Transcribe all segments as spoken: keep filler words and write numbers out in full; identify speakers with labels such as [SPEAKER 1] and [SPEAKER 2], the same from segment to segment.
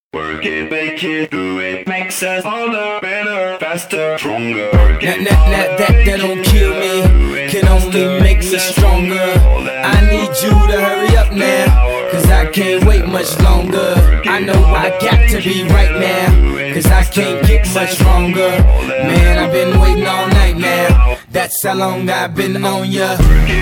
[SPEAKER 1] Work it, make it, do it, makes us harder, better, faster, stronger.
[SPEAKER 2] That, that, that, that, that don't kill me, can only make me stronger. I need you to hurry up now, cause I can't wait much longer. I know I got to be right now, cause I can't get much stronger. Man, I've been waiting all night now, that's how long I've been on ya.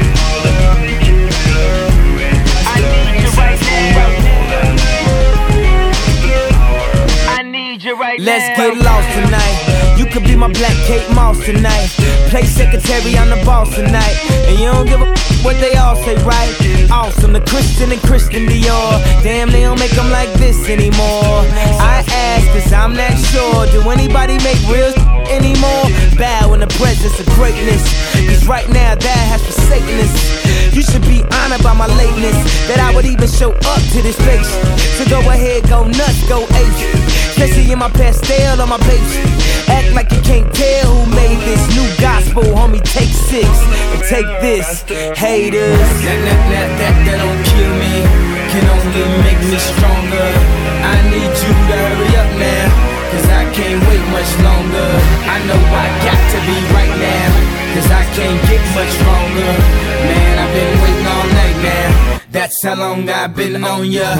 [SPEAKER 3] Right
[SPEAKER 2] Let's
[SPEAKER 3] now.
[SPEAKER 2] get lost tonight. You could be my black Kate Moss tonight. Play secretary, I'm the boss tonight. And you don't give a f what they all say, right? Awesome, the Christian and Christian Dior. Damn, they don't make them like this anymore. I ask, cause I'm not sure. Do anybody make real anymore? Bow in the presence of greatness, cause right now that has forsaken us. You should be honored by my lateness, that I would even show up to this place. So go ahead, go nuts, go ape. Especially in my pastel on my page. Act like you can't tell who made this new gospel, homie. Take six and take this, haters. That, that, that, that, that don't kill me, can only make me stronger. I need you to hurry up now, cause I can't wait much longer. I know I got to be right now, cause I can't get much stronger. Man, I've been waiting all night now, that's how long I've been on ya.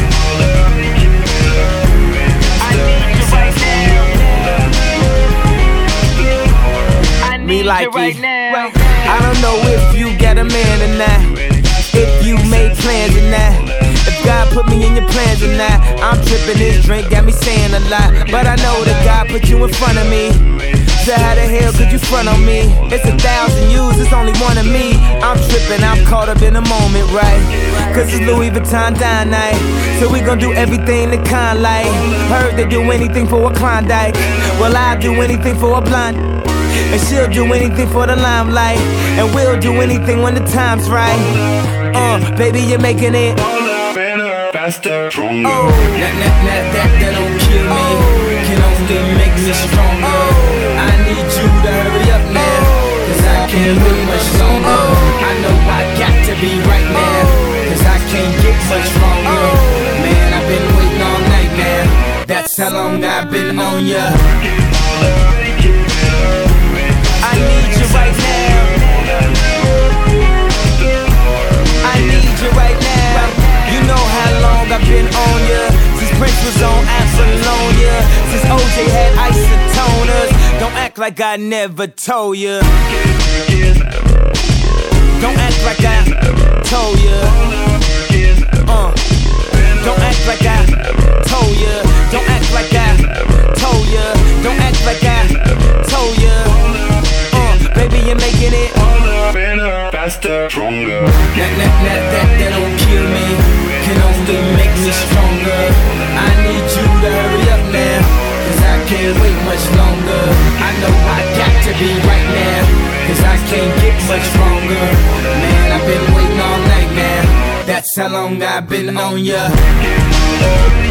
[SPEAKER 2] Me like
[SPEAKER 3] right
[SPEAKER 2] it.
[SPEAKER 3] now.
[SPEAKER 2] I don't know if you got a man or not, if you made plans or not, if God put me in your plans or not. I'm tripping, this drink got me saying a lot, but I know that God put you in front of me. So how the hell could you front on me? It's a thousand yous, it's only one of me. I'm tripping, I'm caught up in the moment, right? Cause it's Louis Vuitton dine night, so we gon' do everything the kind like. Heard they do anything for a Klondike, well I'll do anything for a blonde. And she'll do anything for the limelight, and we'll do anything when the time's right. Uh, baby, you're making it
[SPEAKER 1] Better, faster, stronger.
[SPEAKER 2] oh. That, that, that, that, that don't kill me, oh. Can only make me stronger. oh. I need you to hurry up now, cause I can't wait much longer. oh. I know I got to be right now, cause I can't get much stronger. oh. Man, I've been waiting all night now, that's how long I've been on ya. I need you right now, I need you right now. You know how long I've been on ya, since Prince was on Apollonia, since O J had isotoners. Don't act like I never told ya, don't act like I told ya. uh, Don't act like I told ya, don't act like I told ya, don't act like I told ya. Baby, you're making it
[SPEAKER 1] better, faster, stronger.
[SPEAKER 2] That, that, that, that, that don't kill me, can only make me stronger. I need you to hurry up now, cause I can't wait much longer. I know I got to be right now, cause I can't get much stronger. Man, I've been waiting all night now, that's how long I've been on ya.